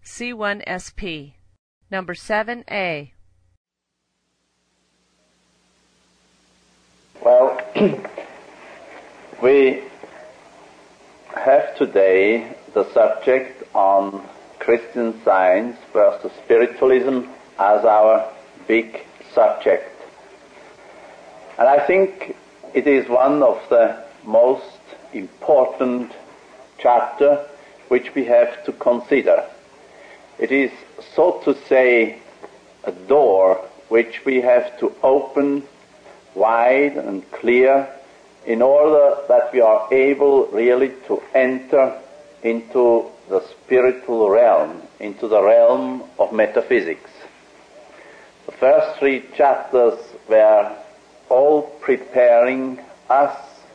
C1SP. Number 7A. Well, we have today the subject on Christian Science versus spiritualism as our big subject. And I think it is one of the most important chapters which we have to consider. It is, so to say, a door which we have to open wide and clear in order that we are able really to enter into the spiritual realm, into the realm of metaphysics. The first 3 chapters were all preparing us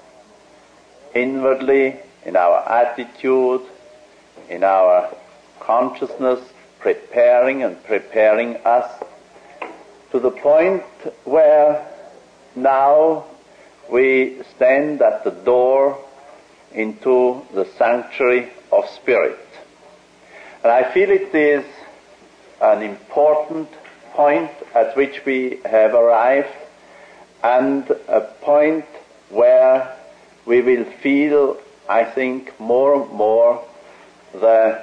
inwardly, in our attitude, in our consciousness, preparing us to the point where now we stand at the door into the sanctuary of spirit. And I feel it is an important point at which we have arrived, and a point where we will feel, I think, more and more the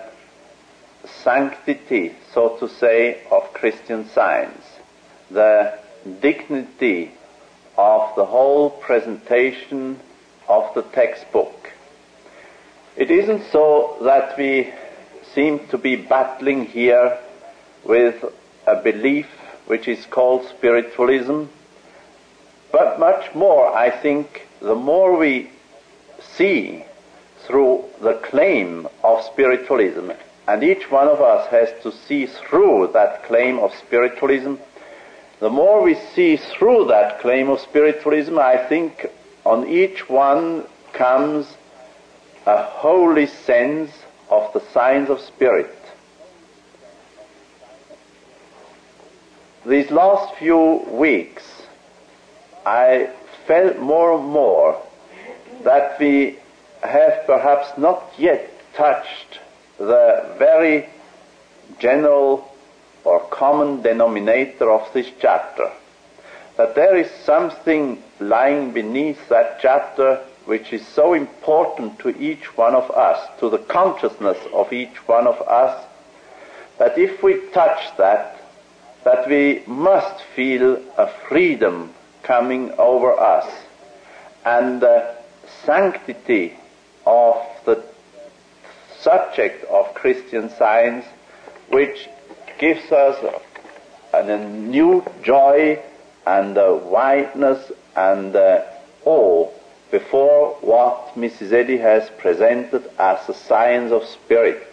sanctity, so to say, of Christian Science, the dignity of the whole presentation of the textbook. It isn't so that we seem to be battling here with a belief which is called spiritualism, but much more, I think, the more we see through the claim of spiritualism, and each one of us has to see through that claim of spiritualism, the more we see through that claim of spiritualism, I think on each one comes a holy sense of the signs of spirit. These last few weeks, I felt more and more that we have perhaps not yet touched the very general or common denominator of this chapter, that there is something lying beneath that chapter which is so important to each one of us, to the consciousness of each one of us, that if we touch that we must feel a freedom coming over us, and the sanctity of the subject of Christian Science, which gives us a new joy and a wideness and awe before what Mrs. Eddy has presented as the science of spirit.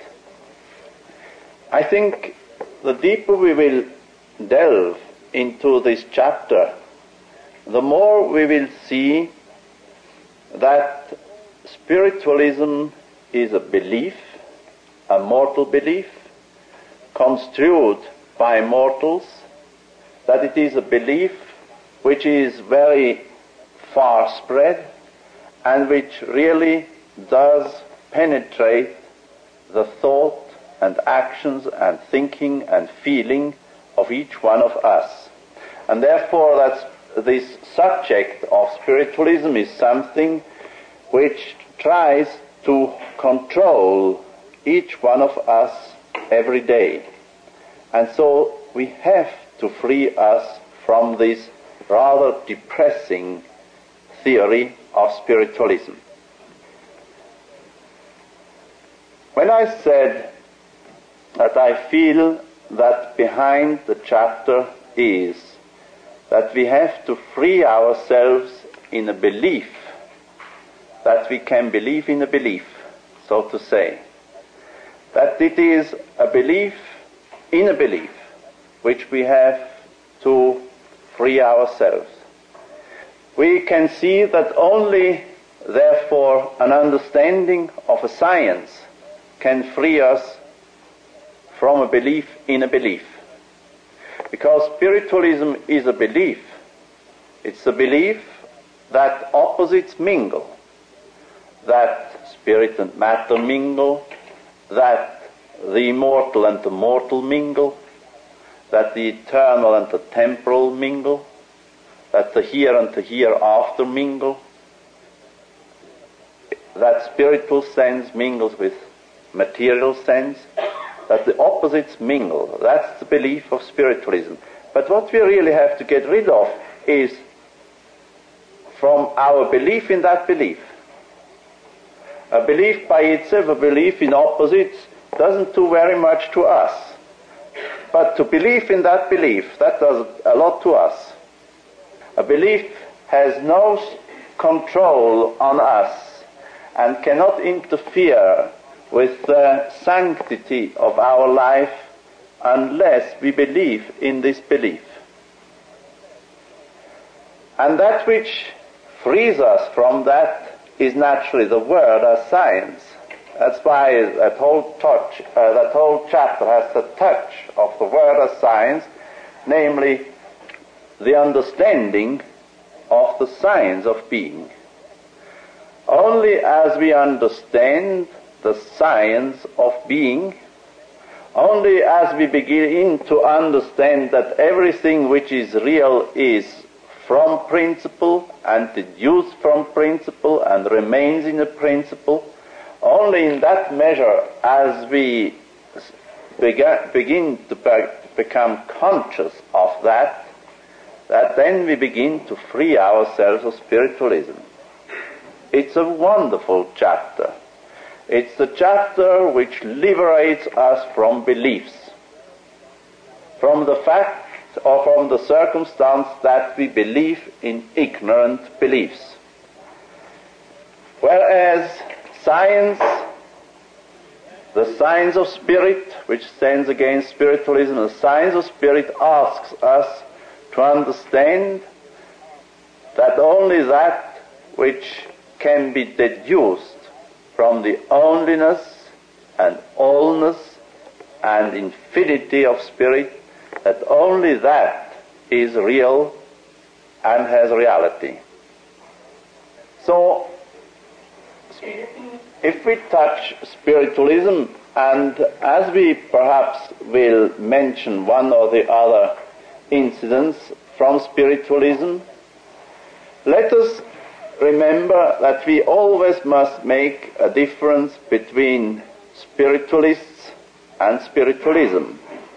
I think the deeper we will delve into this chapter, the more we will see that spiritualism is a belief, a mortal belief, construed by mortals, that it is a belief which is very far spread and which really does penetrate the thought and actions and thinking and feeling of each one of us. And therefore this subject of spiritualism is something which tries to control each one of us every day. And so we have to free us from this rather depressing theory of spiritualism. When I said that I feel that behind the chapter is that we have to free ourselves in a belief, that we can believe in a belief, so to say, that it is a belief in a belief which we have to free ourselves. We can see that only, therefore, an understanding of a science can free us from a belief in a belief. Because spiritualism is a belief. It's a belief that opposites mingle, that spirit and matter mingle, that the immortal and the mortal mingle, that the eternal and the temporal mingle, that the here and the hereafter mingle, that spiritual sense mingles with material sense, that the opposites mingle. That's the belief of spiritualism. But what we really have to get rid of is from our belief in that belief. A belief by itself, a belief in opposites, doesn't do very much to us. But to believe in that belief, that does a lot to us. A belief has no control on us and cannot interfere with the sanctity of our life unless we believe in this belief. And that which frees us from that is naturally the word as science. That's why that whole chapter has the touch of the word as science, namely the understanding of the science of being. Only as we understand the science of being, only as we begin to understand that everything which is real is from principle and deduced from principle and remains in a principle, only in that measure as we begin to become conscious of that then we begin to free ourselves of spiritualism. It's a wonderful chapter. It's the chapter which liberates us from beliefs, from the fact or from the circumstance that we believe in ignorant beliefs. Whereas science, the science of spirit, which stands against spiritualism, the science of spirit asks us to understand that only that which can be deduced from the onlyness and allness and infinity of spirit, that only that is real and has reality. So, if we touch spiritualism, and as we perhaps will mention one or the other incidents from spiritualism, let us remember that we always must make a difference between spiritualists and spiritualism.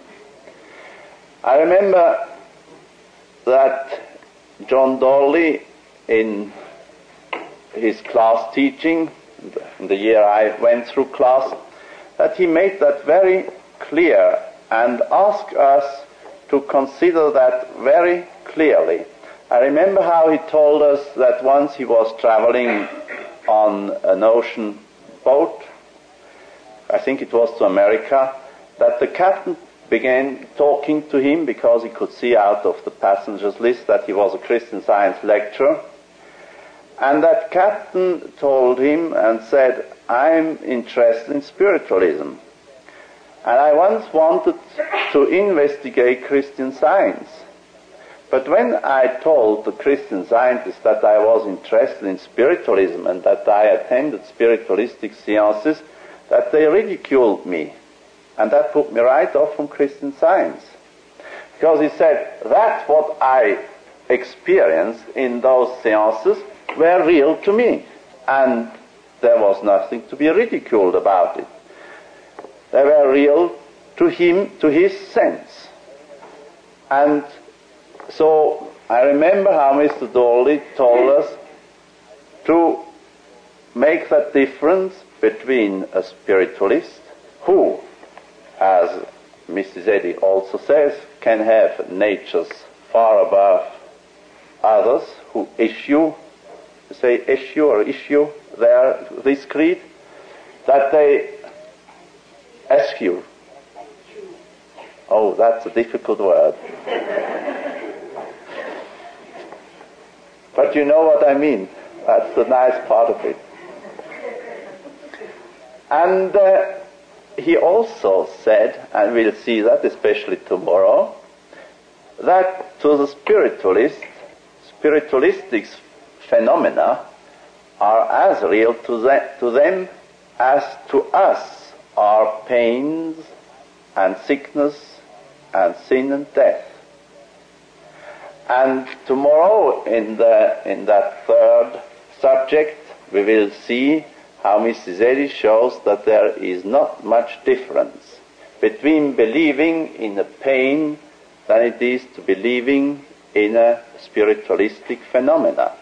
I remember that John Dolly, in his class teaching, in the year I went through class, that he made that very clear and asked us to consider that very clearly. I remember how he told us that once he was traveling on an ocean boat, I think it was to America, that the captain began talking to him because he could see out of the passengers list that he was a Christian Science lecturer. And that captain told him and said, "I'm interested in spiritualism. And I once wanted to investigate Christian Science. But when I told the Christian scientists that I was interested in spiritualism and that I attended spiritualistic seances, that they ridiculed me. And that put me right off from Christian Science. Because he said, that's what I experienced in those seances were real to me. And there was nothing to be ridiculed about it. They were real to him, to his sense. And so I remember how Mr. Dolly told us to make that difference between a spiritualist who, as Mrs. Eddy also says, can have natures far above others who issue this creed, that they eschew. Oh, that's a difficult word. But you know what I mean. That's the nice part of it. And he also said, and we'll see that especially tomorrow, that to the spiritualistic phenomena are as real to them as to us are pains and sickness and sin and death. And tomorrow in that third subject we will see how Mrs. Eddy shows that there is not much difference between believing in a pain than it is to believing in a spiritualistic phenomena.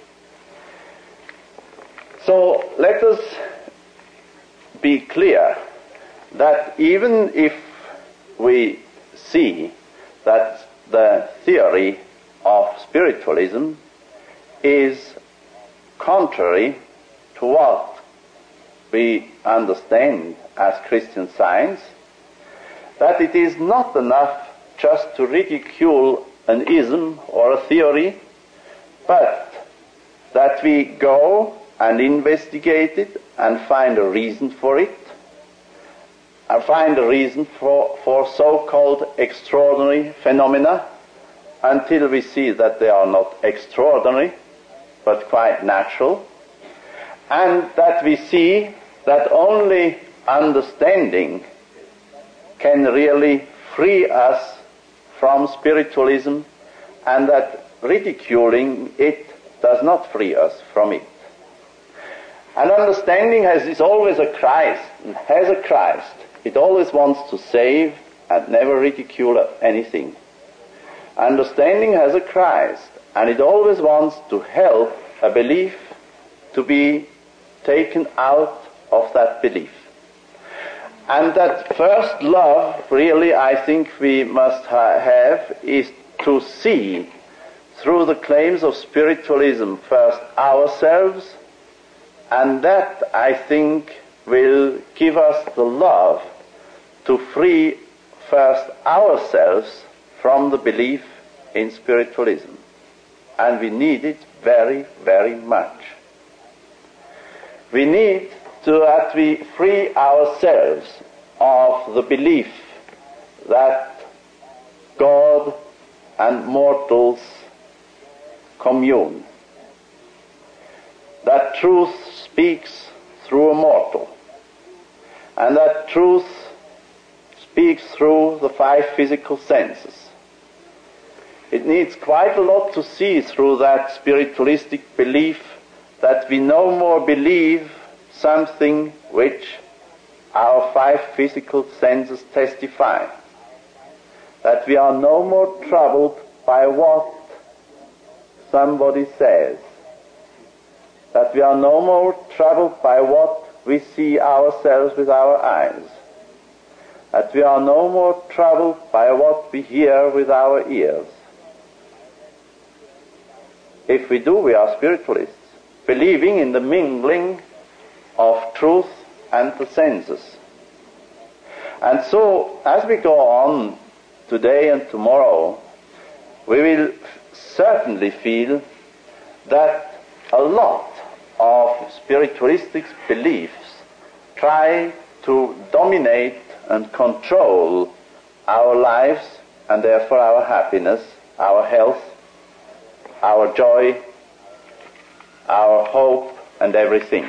So let us be clear that even if we see that the theory of spiritualism is contrary to what we understand as Christian Science, that it is not enough just to ridicule an ism or a theory, but that we go and investigate it and find a reason for it, and find a reason for so-called extraordinary phenomena, until we see that they are not extraordinary, but quite natural, and that we see that only understanding can really free us from spiritualism, and that ridiculing it does not free us from it. And understanding is always a Christ, and has a Christ. It always wants to save and never ridicule anything. Understanding has a Christ, and it always wants to help a belief to be taken out of that belief. And that first love, really, I think we must have, is to see through the claims of spiritualism first ourselves, and that, I think, will give us the love to free first ourselves from the belief in spiritualism. And we need it very, very much. We need that we free ourselves of the belief that God and mortals commune, that truth speaks through a mortal, and that truth speaks through the five physical senses. It needs quite a lot to see through that spiritualistic belief that we no more believe something which our five physical senses testify, that we are no more troubled by what somebody says, that we are no more troubled by what we see ourselves with our eyes, that we are no more troubled by what we hear with our ears. If we do, we are spiritualists, believing in the mingling of truth and the senses. And so, as we go on today and tomorrow, we will certainly feel that a lot of spiritualistic beliefs try to dominate and control our lives, and therefore our happiness, our health, our joy, our hope, and everything.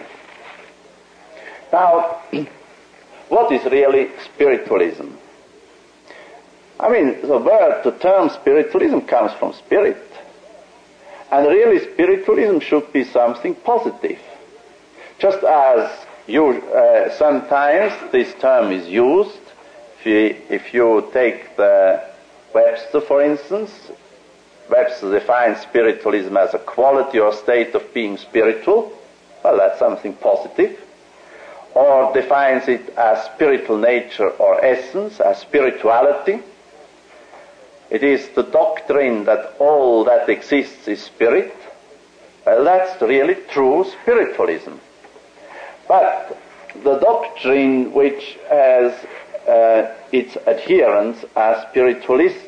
Now, what is really spiritualism? I mean, the term spiritualism comes from spirit. And really spiritualism should be something positive. Just as sometimes this term is used, if you take the Webster, for instance, Webster defines spiritualism as a quality or state of being spiritual. Well, that's something positive. Or defines it as spiritual nature or essence, as spirituality. It is the doctrine that all that exists is spirit. Well, that's really true spiritualism. But the doctrine which has its adherents as spiritualists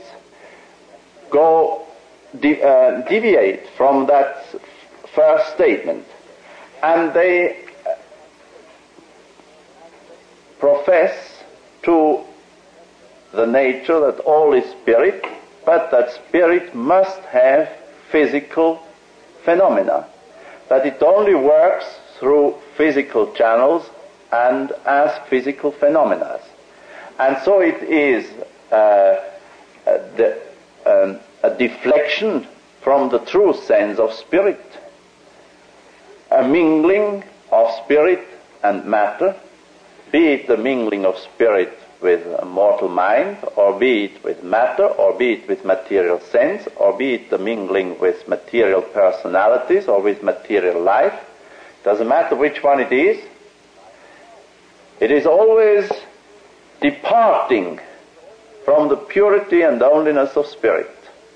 deviate from that first statement, and they profess to the nature that all is spirit, but that spirit must have physical phenomena, that it only works through physical channels, and as physical phenomena. And so it is a deflection from the true sense of spirit, a mingling of spirit and matter, be it the mingling of spirit with a mortal mind, or be it with matter, or be it with material sense, or be it the mingling with material personalities or with material life. Doesn't matter which one it is. It is always departing from the purity and holiness of spirit.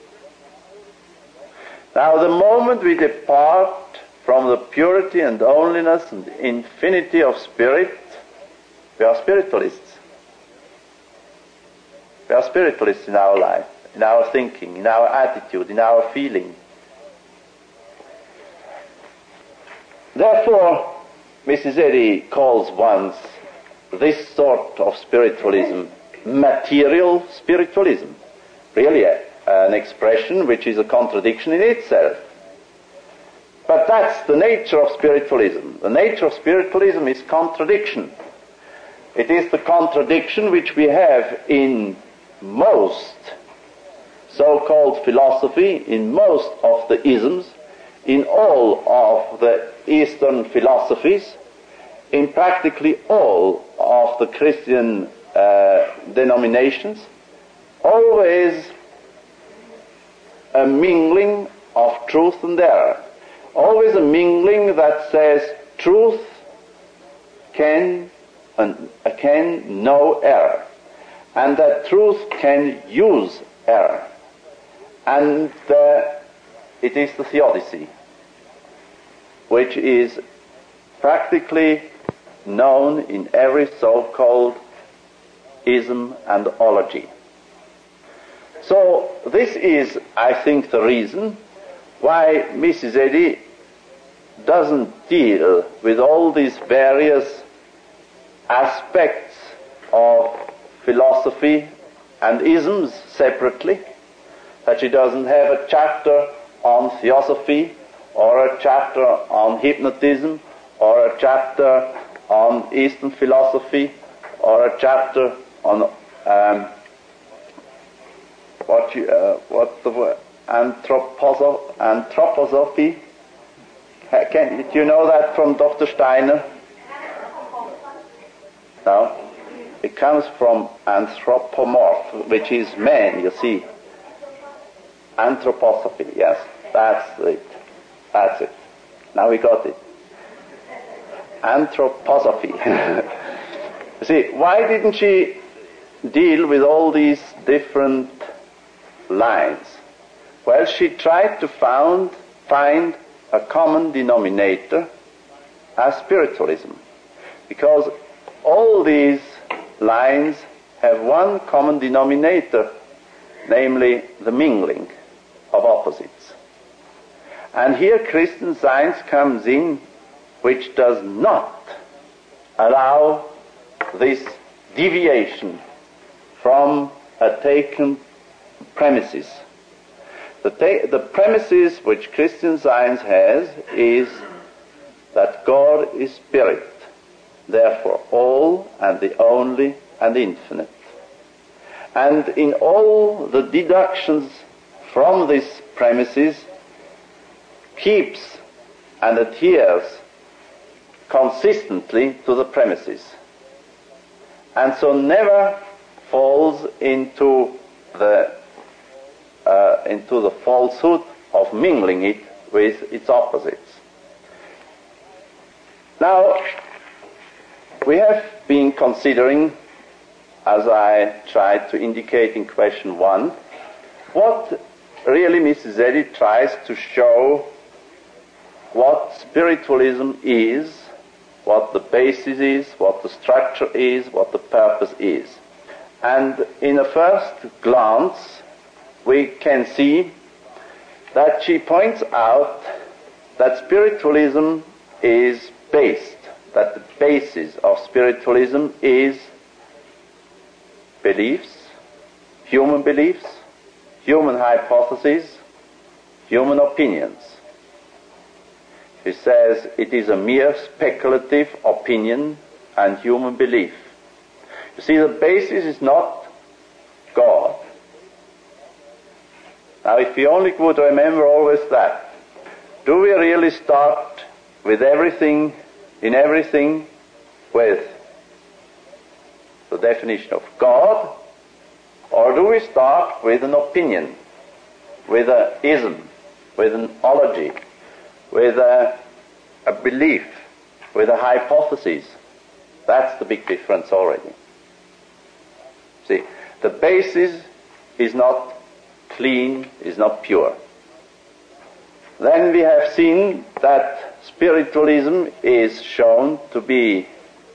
Now, the moment we depart from the purity and holiness and infinity of spirit, we are spiritualists. We are spiritualists in our life, in our thinking, in our attitude, in our feeling. Therefore, Mrs. Eddy calls once this sort of spiritualism material spiritualism. Really an expression which is a contradiction in itself. But that's the nature of spiritualism. The nature of spiritualism is contradiction. It is the contradiction which we have in most so-called philosophy, in most of the isms, in all of the Eastern philosophies, in practically all of the Christian denominations, always a mingling of truth and error. Always a mingling that says truth can know error, and that truth can use error. And it is the theodicy, which is practically known in every so-called ism and ology. So this is, I think, the reason why Mrs. Eddy doesn't deal with all these various aspects of philosophy and isms separately, that she doesn't have a chapter on theosophy, or a chapter on hypnotism, or a chapter on Eastern philosophy, or a chapter on anthroposophy. Do you know that from Dr. Steiner? No? It comes from anthropomorph, which is man, you see. Anthroposophy, yes, that's it. That's it. Now we got it. Anthroposophy. You see, why didn't she deal with all these different lines? Well, she tried to find a common denominator as spiritualism, because all these lines have one common denominator, namely the mingling of opposites. And here Christian Science comes in, which does not allow this deviation from a taken premises. The premises which Christian Science has is that God is spirit, therefore all and the only and infinite. And in all the deductions from these premises keeps and adheres consistently to the premises, and so never falls into the falsehood of mingling it with its opposites. Now, we have been considering, as I tried to indicate in question 1, what really Mrs. Eddy tries to show what spiritualism is, what the basis is, what the structure is, what the purpose is. And in a first glance, we can see that she points out that spiritualism is based, that the basis of spiritualism is beliefs, human hypotheses, human opinions. She says it is a mere speculative opinion and human belief. You see, the basis is not God. Now, if we only would remember always that, do we really start with everything, in everything, with the definition of God, or do we start with an opinion, with an ism, with an ology, with a belief, with a hypothesis? That's the big difference already. See, the basis is not clean, is not pure. Then we have seen that spiritualism is shown to be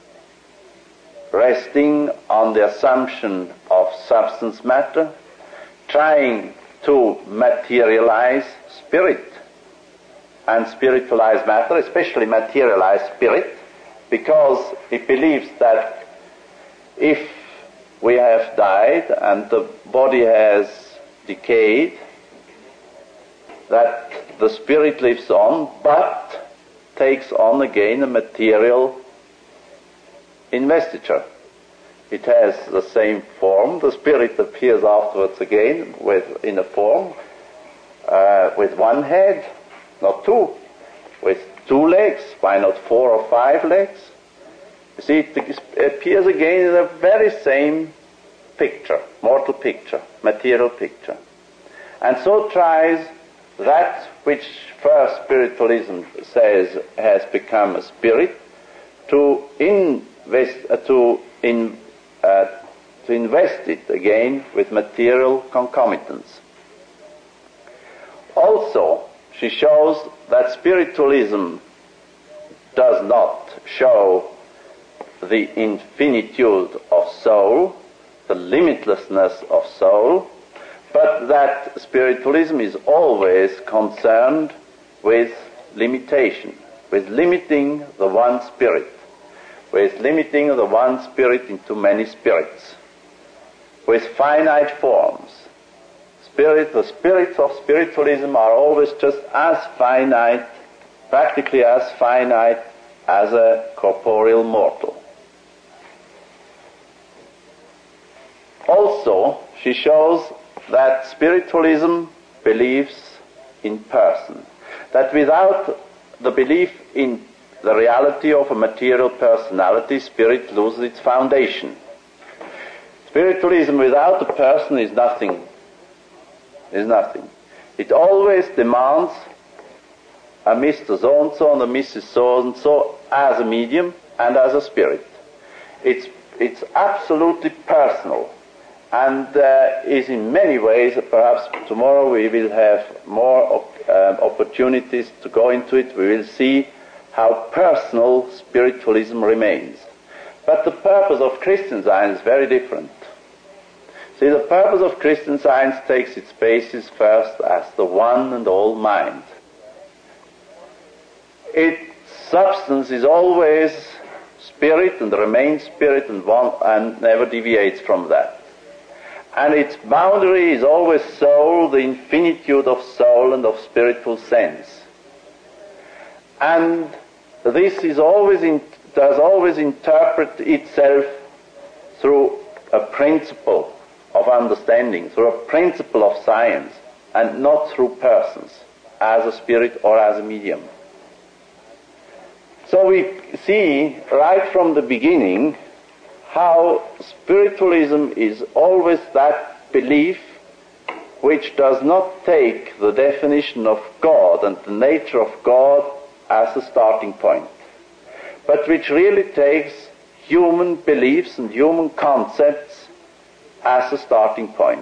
resting on the assumption of substance matter, trying to materialize spirit and spiritualize matter, especially materialize spirit, because it believes that if we have died and the body has decayed, that the spirit lives on, but takes on again a material investiture. It has the same form. The spirit appears afterwards again in a form with one head, not two, with 2 legs. Why not 4 or 5 legs? You see, it appears again in the very same picture, mortal picture, material picture. And so tries that which first spiritualism says has become a spirit to invest it again with material concomitants. Also, she shows that spiritualism does not show the infinitude of soul, the limitlessness of soul, but that spiritualism is always concerned with limitation, with limiting the one spirit, with limiting the one spirit into many spirits, with finite forms. The spirits of spiritualism are always just as finite, practically as finite as a corporeal mortal. Also, she shows that spiritualism believes in person, that without the belief in the reality of a material personality, spirit loses its foundation. Spiritualism without a person is nothing. It always demands a Mr. So-and-so and a Mrs. So-and-so as a medium and as a spirit. It's absolutely personal, and is in many ways, perhaps tomorrow we will have more opportunities to go into it. We will see how personal spiritualism remains. But the purpose of Christian Science is very different. See, the purpose of Christian Science takes its basis first as the one and all mind. Its substance is always spirit and remains spirit and never deviates from that. And its boundary is always soul, the infinitude of soul and of spiritual sense. And this is does always interpret itself through a principle of understanding, through a principle of science, and not through persons, as a spirit or as a medium. So we see right from the beginning how spiritualism is always that belief which does not take the definition of God and the nature of God as a starting point, but which really takes human beliefs and human concepts as a starting point.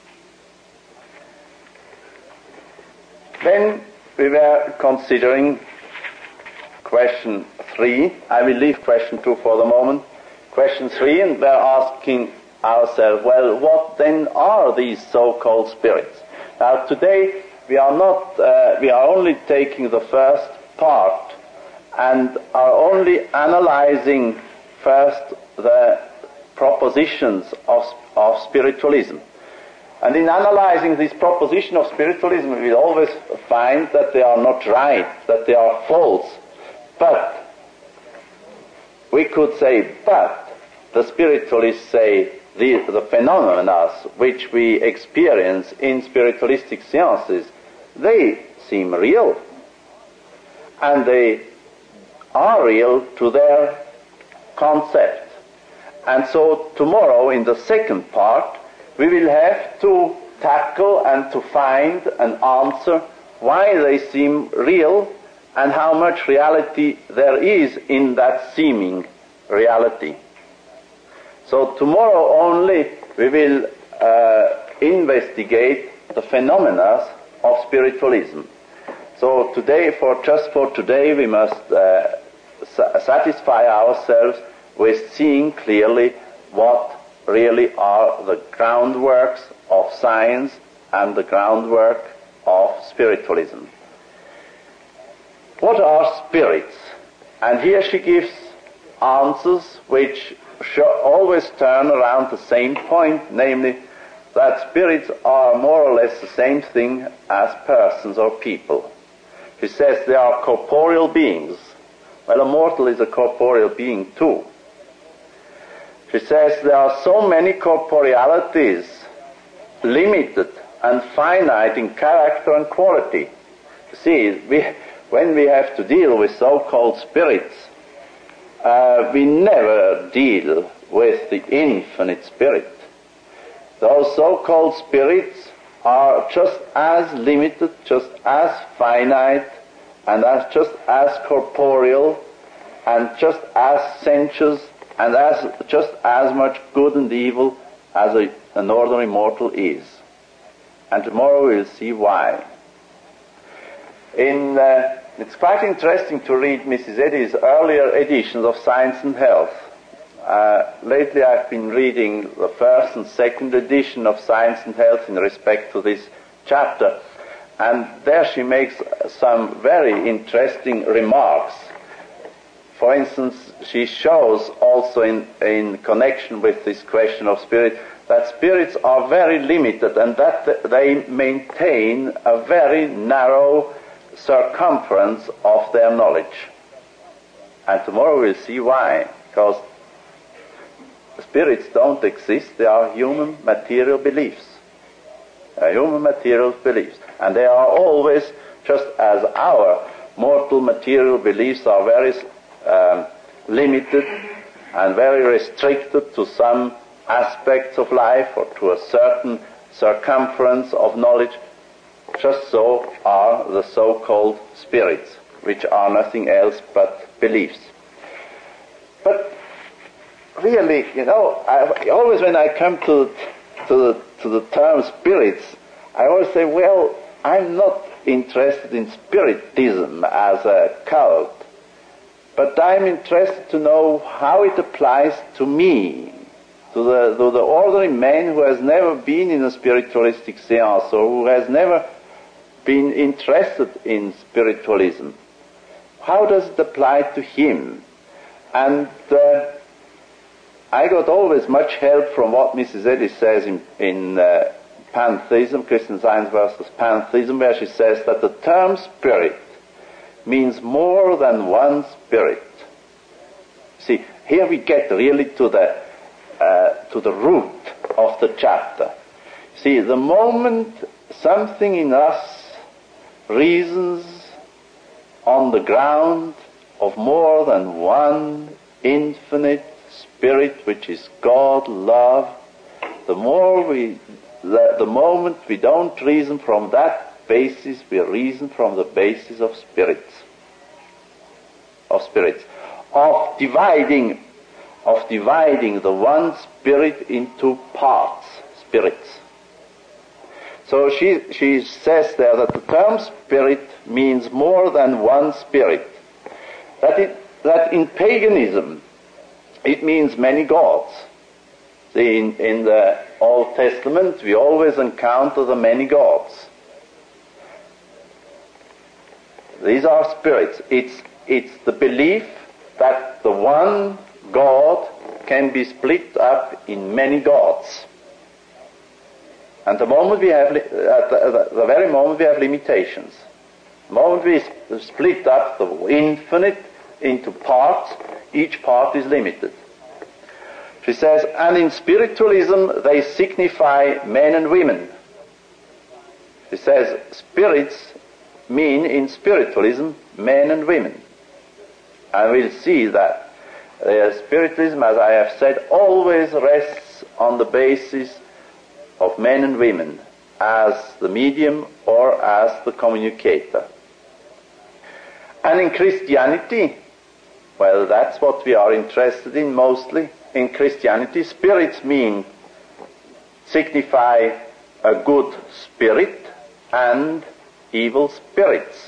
Then we were considering question 3. I will leave question 2 for the moment. Question 3, and we're asking ourselves, well, what then are these so-called spirits? Now today we are only taking the first part and are only analyzing first the propositions of spiritualism. And in analyzing this proposition of spiritualism, we will always find that they are not right, that they are false. But we could say, but the spiritualists say the phenomena which we experience in spiritualistic seances, they seem real. And they are real to their concept. And so tomorrow, in the second part, we will have to tackle and to find an answer why they seem real and how much reality there is in that seeming reality. So tomorrow only we will investigate the phenomena of spiritualism. So today, just for today, we must satisfy ourselves with seeing clearly what really are the groundworks of science and the groundwork of spiritualism. What are spirits? And here she gives answers which always turn around the same point, namely that spirits are more or less the same thing as persons or people. She says they are corporeal beings. Well, a mortal is a corporeal being too. She says there are so many corporealities, limited and finite in character and quality. You see, when we have to deal with so-called spirits, we never deal with the infinite spirit. Those so-called spirits are just as limited, just as finite, and just as corporeal, and just as sensuous, and just as much good and evil as an ordinary mortal is. And tomorrow we'll see why. It's quite interesting to read Mrs. Eddy's earlier editions of Science and Health. Lately I've been reading the first and second edition of Science and Health in respect to this chapter, and there she makes some very interesting remarks. For instance, she shows also in connection with this question of spirit that spirits are very limited and that they maintain a very narrow circumference of their knowledge. And tomorrow we'll see why. Because spirits don't exist, they are human material beliefs. Human material beliefs. And they are always, just as our mortal material beliefs are very limited and very restricted to some aspects of life or to a certain circumference of knowledge, just so are the so-called spirits, which are nothing else but beliefs. But really, I always when I come to the term spirits, I always say, well, I'm not interested in spiritism as a cult, but I'm interested to know how it applies to me, to the ordinary man who has never been in a spiritualistic seance or who has never been interested in spiritualism. How does it apply to him? And I got always much help from what Mrs. Eddy says in Pantheism, Christian Science versus Pantheism, where she says that the term spirit means more than one spirit. See, here we get really to the root of the chapter. See, the moment something in us reasons on the ground of more than one infinite spirit, which is God, love, the moment we don't reason from that basis, we reason from the basis of spirits. Of dividing the one spirit into parts, spirits. So she says there that the term spirit means more than one spirit. That in paganism it means many gods. See, in the Old Testament we always encounter the many gods. These are spirits. It's the belief that the one God can be split up in many gods. And the moment we have, at the very moment we have limitations, the moment we split up the infinite into parts, each part is limited. She says, and in spiritualism they signify men and women. She says, spirits mean in spiritualism men and women. And we'll see that spiritualism, as I have said, always rests on the basis of men and women as the medium or as the communicator. And in Christianity, well, that's what we are interested in mostly. In Christianity, spirits signify a good spirit and evil spirits.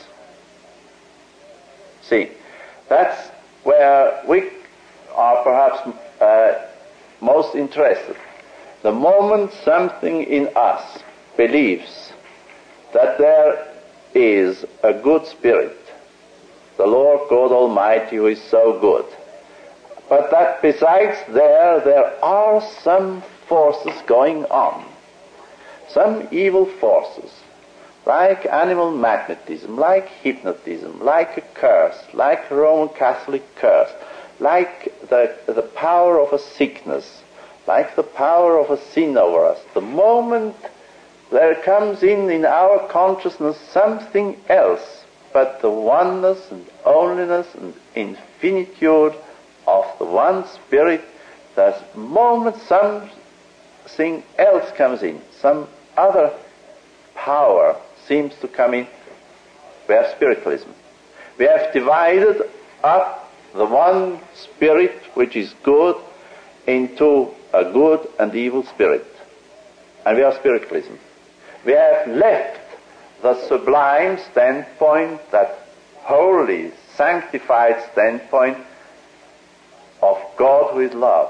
See, that's where we are perhaps most interested. The moment something in us believes that there is a good spirit, the Lord God Almighty who is so good, but that besides there are some forces going on, some evil forces, like animal magnetism, like hypnotism, like a curse, like a Roman Catholic curse, like the power of a sickness, like the power of a sin over us. The moment there comes in our consciousness something else but the oneness and onlyness and infinitude of the one Spirit, the moment something else comes in, some other power seems to come in, we have spiritualism. We have divided up the one Spirit, which is good, into a good and evil spirit. And we have spiritualism. We have left the sublime standpoint, that holy, sanctified standpoint of God who is love.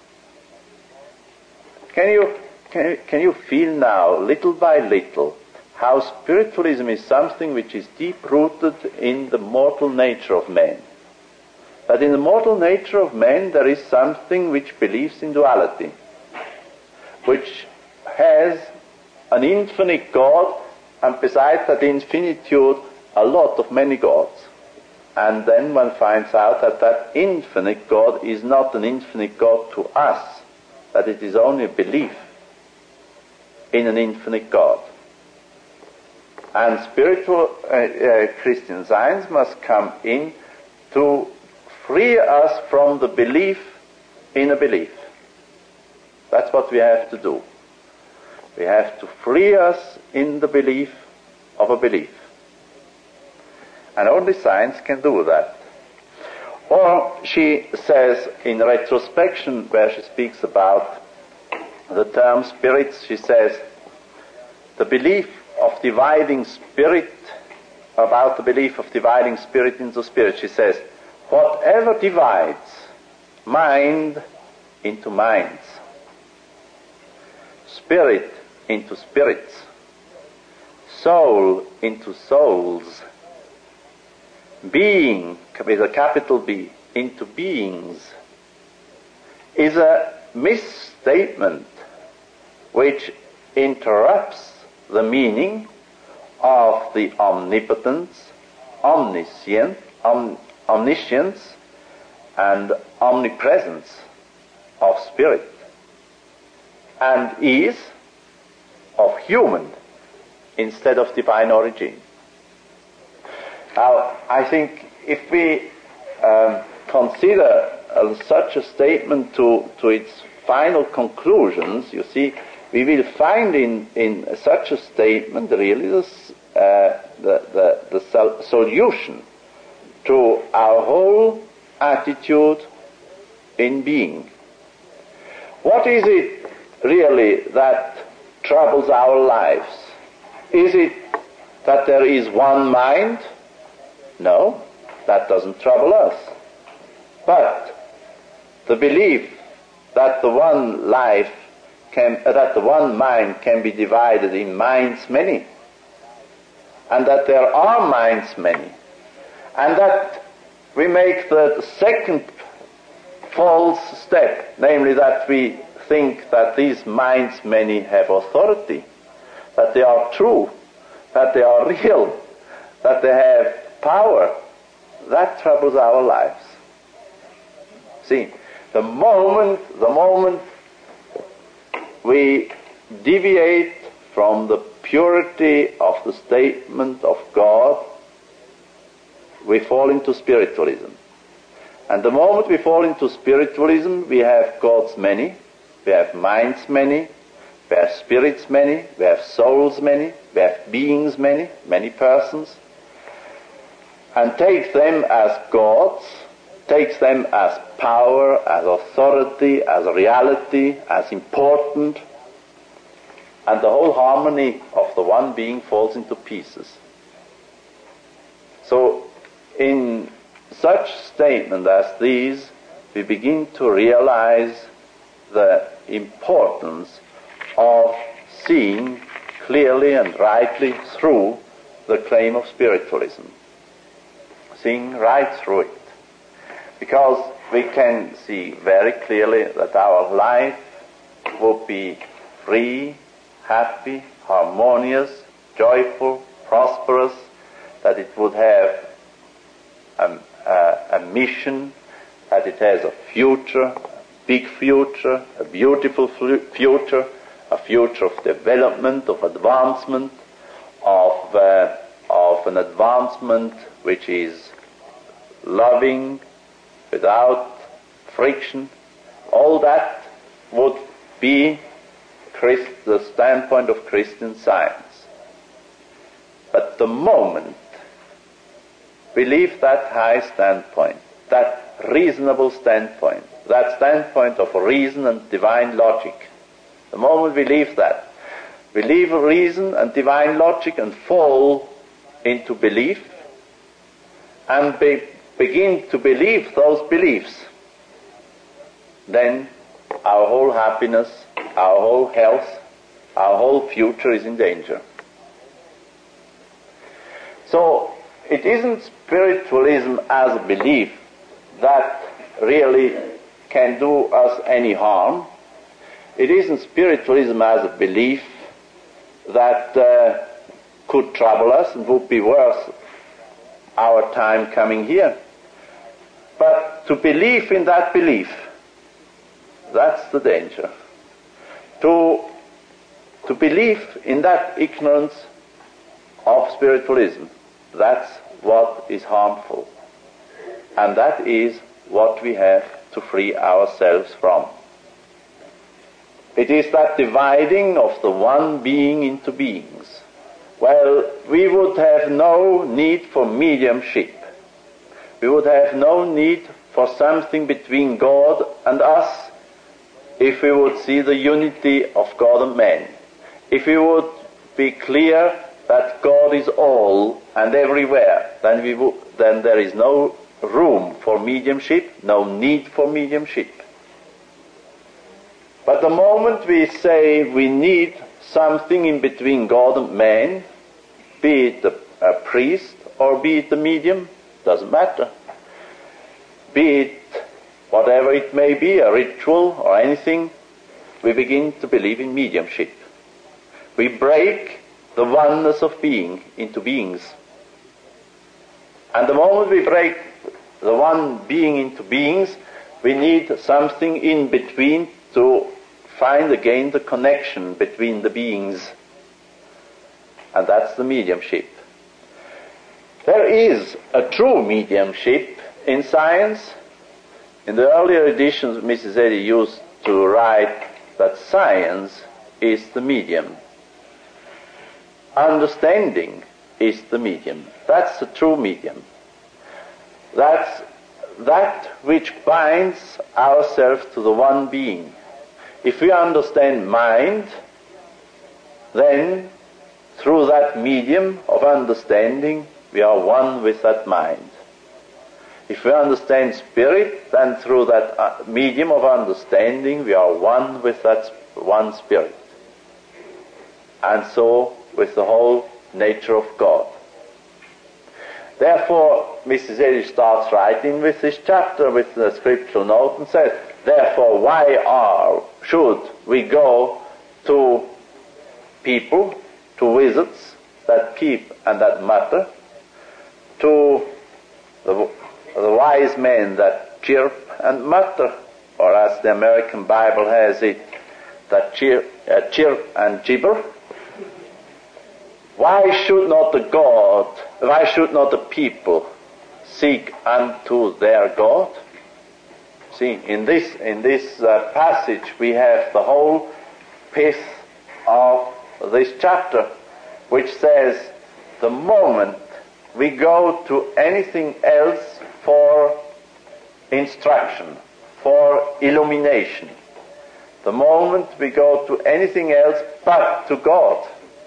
Can you feel now, little by little, how spiritualism is something which is deep-rooted in the mortal nature of man? That in the mortal nature of man there is something which believes in duality, which has an infinite God, and besides that infinitude, a lot of many gods. And then one finds out that that infinite God is not an infinite God to us, that it is only a belief in an infinite God. And spiritual Christian Science must come in to free us from the belief in a belief. That's what we have to do. We have to free us in the belief of a belief. And only science can do that. Or she says in retrospection, where she speaks about the term spirits, she says, the belief of dividing spirit, about the belief of dividing spirit into spirit, she says, whatever divides mind into minds, spirit into spirits, soul into souls, being, with a capital B, into beings, is a misstatement which interrupts the meaning of the omnipotence, omniscience, and omnipresence of spirit, and is of human instead of divine origin. Now, I think if we consider such a statement to its final conclusions, you see, we will find in such a statement really the solution to our whole attitude in being. What is it really that troubles our lives? Is it that there is one mind? No, that doesn't trouble us. But the belief that the one life that the one mind can be divided in minds many, and that there are minds many, and that we make the second false step, namely that we think that these minds many have authority, that they are true, that they are real, that they have power. That troubles our lives. See, the moment we deviate from the purity of the statement of God, we fall into spiritualism. And the moment we fall into spiritualism, we have gods many, we have minds many, we have spirits many, we have souls many, we have beings many, many persons, and take them as gods, takes them as power, as authority, as reality, as important, and the whole harmony of the one being falls into pieces. So, in such statements as these, we begin to realize the importance of seeing clearly and rightly through the claim of spiritualism. Seeing right through it. Because we can see very clearly that our life will be free, happy, harmonious, joyful, prosperous, that it would have a mission, that it has a future, a big future, a beautiful future, a future of development, of advancement, of an advancement which is loving, without friction. All that would be the standpoint of Christian Science. But the moment we leave that high standpoint, that reasonable standpoint, that standpoint of reason and divine logic, the moment we leave that, we leave reason and divine logic and fall into belief and begin to believe those beliefs, then our whole happiness, our whole health, our whole future is in danger. So, it isn't spiritualism as a belief that really can do us any harm. It isn't spiritualism as a belief that could trouble us and would be worth our time coming here. But to believe in that belief, that's the danger. To believe in that ignorance of spiritualism, that's what is harmful. And that is what we have to free ourselves from. It is that dividing of the one being into beings. Well, we would have no need for mediumship. We would have no need for something between God and us if we would see the unity of God and man. If we would be clear that God is all and everywhere, then there is no room for mediumship, no need for mediumship. But the moment we say we need something in between God and man, be it a priest or be it a medium, doesn't matter. Be it whatever it may be, a ritual or anything, we begin to believe in mediumship. We break the oneness of being into beings. And the moment we break the one being into beings, we need something in between to find again the connection between the beings. And that's the mediumship. There is a true mediumship in science. In the earlier editions, Mrs. Eddy used to write that science is the medium. Understanding is the medium. That's the true medium. That's that which binds ourselves to the one being. If we understand mind, then through that medium of understanding, we are one with that mind. If we understand spirit, then through that medium of understanding, we are one with that one spirit. And so with the whole nature of God. Therefore, Mrs. Eddy starts writing with this chapter with the scriptural note and says, therefore, why should we go to people, to wizards that peep and that mutter, to the wise men that chirp and mutter, or as the American Bible has it, that chirp and gibber. Why should not the people seek unto their God? See, in this passage we have the whole pith of this chapter, which says the moment we go to anything else for instruction, for illumination, the moment we go to anything else but to God,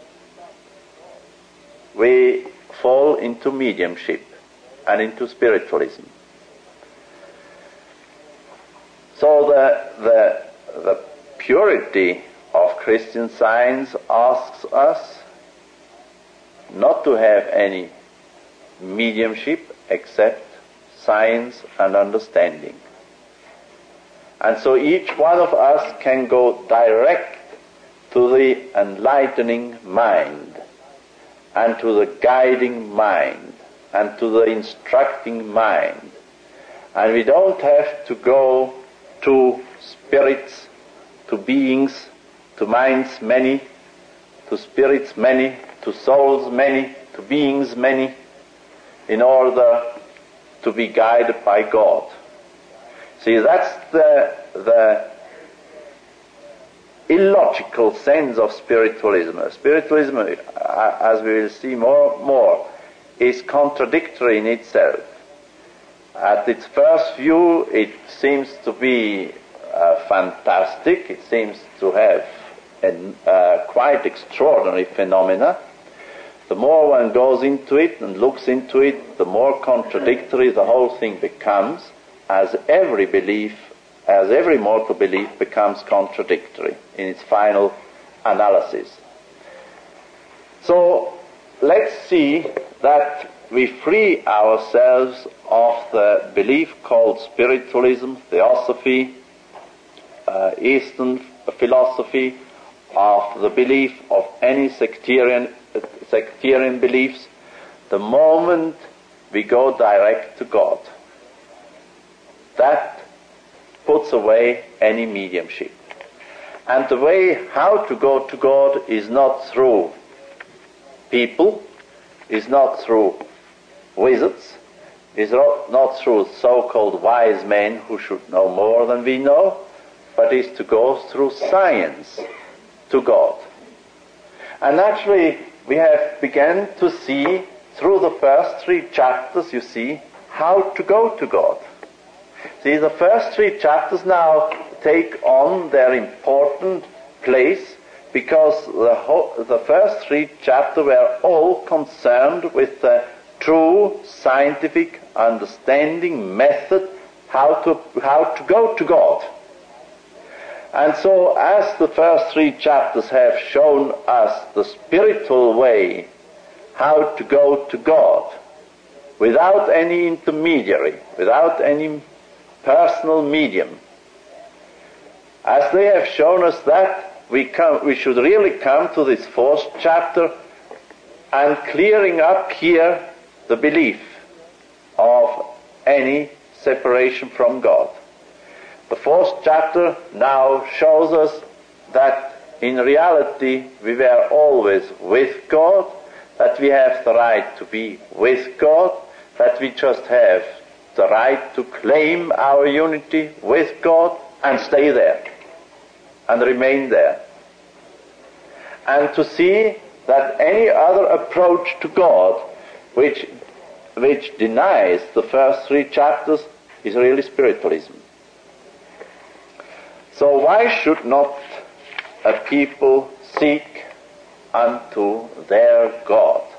we fall into mediumship and into spiritualism. So the purity of Christian Science asks us not to have any mediumship except science and understanding. And so each one of us can go direct to the enlightening mind, and to the guiding mind, and to the instructing mind. And we don't have to go to spirits, to beings, to minds many, to spirits many, to souls many, to beings many, in order to be guided by God. See, that's the illogical sense of spiritualism. Spiritualism, as we will see more, is contradictory in itself. At its first view, it seems to be fantastic. It seems to have quite extraordinary phenomena. The more one goes into it and looks into it, the more contradictory the whole thing becomes, as every mortal belief becomes contradictory in its final analysis. So let's see that we free ourselves of the belief called spiritualism, theosophy, Eastern philosophy, of the belief of any sectarian beliefs, the moment we go direct to God. That puts away any mediumship. And the way how to go to God is not through people, is not through wizards, is not through so-called wise men who should know more than we know, but is to go through science to God. And naturally, we have begun to see through the first 3 chapters, you see, how to go to God. See, the first 3 chapters now take on their important place because the first 3 chapters were all concerned with the true scientific understanding method how to go to God. And so, as the first 3 chapters have shown us the spiritual way how to go to God, without any intermediary, without any personal medium, as they have shown us that, we should really come to this 4th chapter and clearing up here the belief of any separation from God. The 4th chapter now shows us that in reality we were always with God, that we have the right to be with God, that we just have the right to claim our unity with God and stay there and remain there. And to see that any other approach to God which denies the first 3 chapters is really spiritualism. So why should not a people seek unto their God?